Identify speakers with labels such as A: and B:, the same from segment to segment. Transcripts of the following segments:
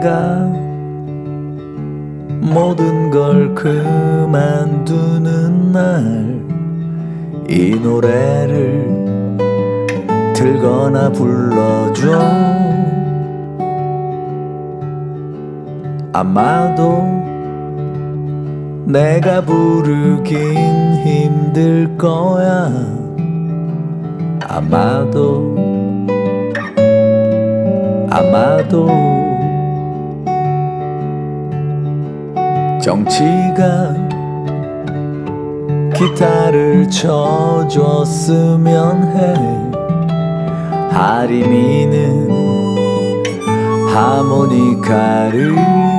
A: 내가 모든 걸 그만두는 날 이 노래를 들거나 불러줘. 아마도 내가 부르긴 힘들 거야. 아마도 정치가 기타를 쳐줬으면 해. 하림이는 하모니카를.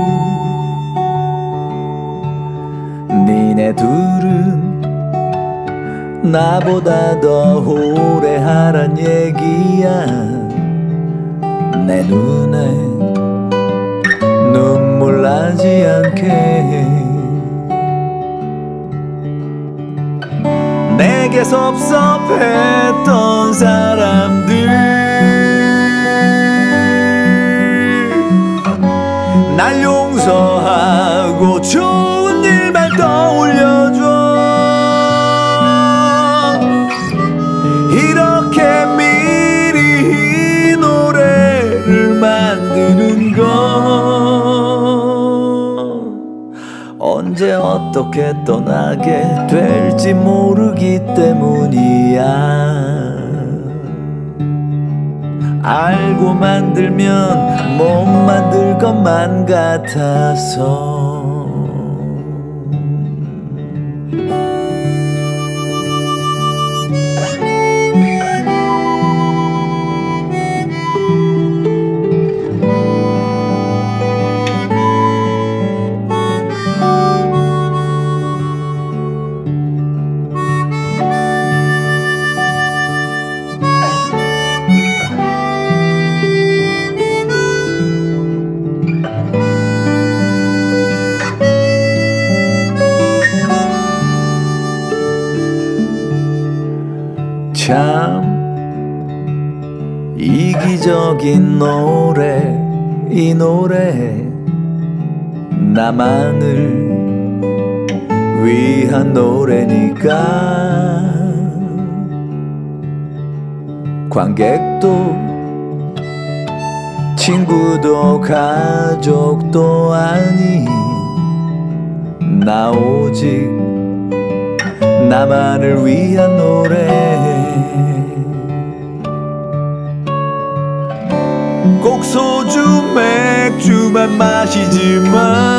A: 니네 둘은 나보다 더 오래 하란 얘기야. 내 눈에 눈물 나지 않게 내게 섭섭했던 사람들 날 용서하고 좋은 일만 떠올려줘. 이렇게 미리 이 노래를 만드는 건 언제 어떻게 떠나게 될지 모르기 때문이야. 알고 만들면 못 만들 것만 같아서. 참 이기적인 노래 이 노래 나만을 위한 노래니까. 관객도 친구도 가족도 아닌 나 오직 나만을 위한 노래. 꼭 소주 맥주만 마시지만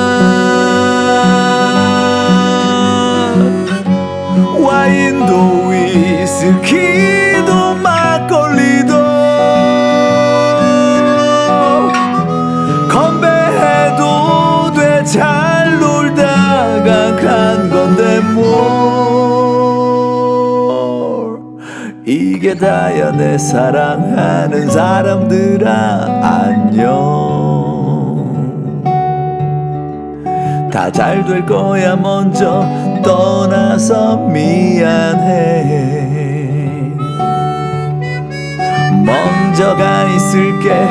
A: 와인도 위스키도 막걸리도 건배해도 돼. 잘 놀다가 간 건데 뭐 이게 다야. 내 사랑하는 사람들아 안녕. 다 잘 될 거야. 먼저 떠나서 미안해. 먼저 가 있을게.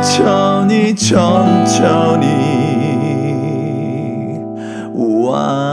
A: 천천히 천천히 와.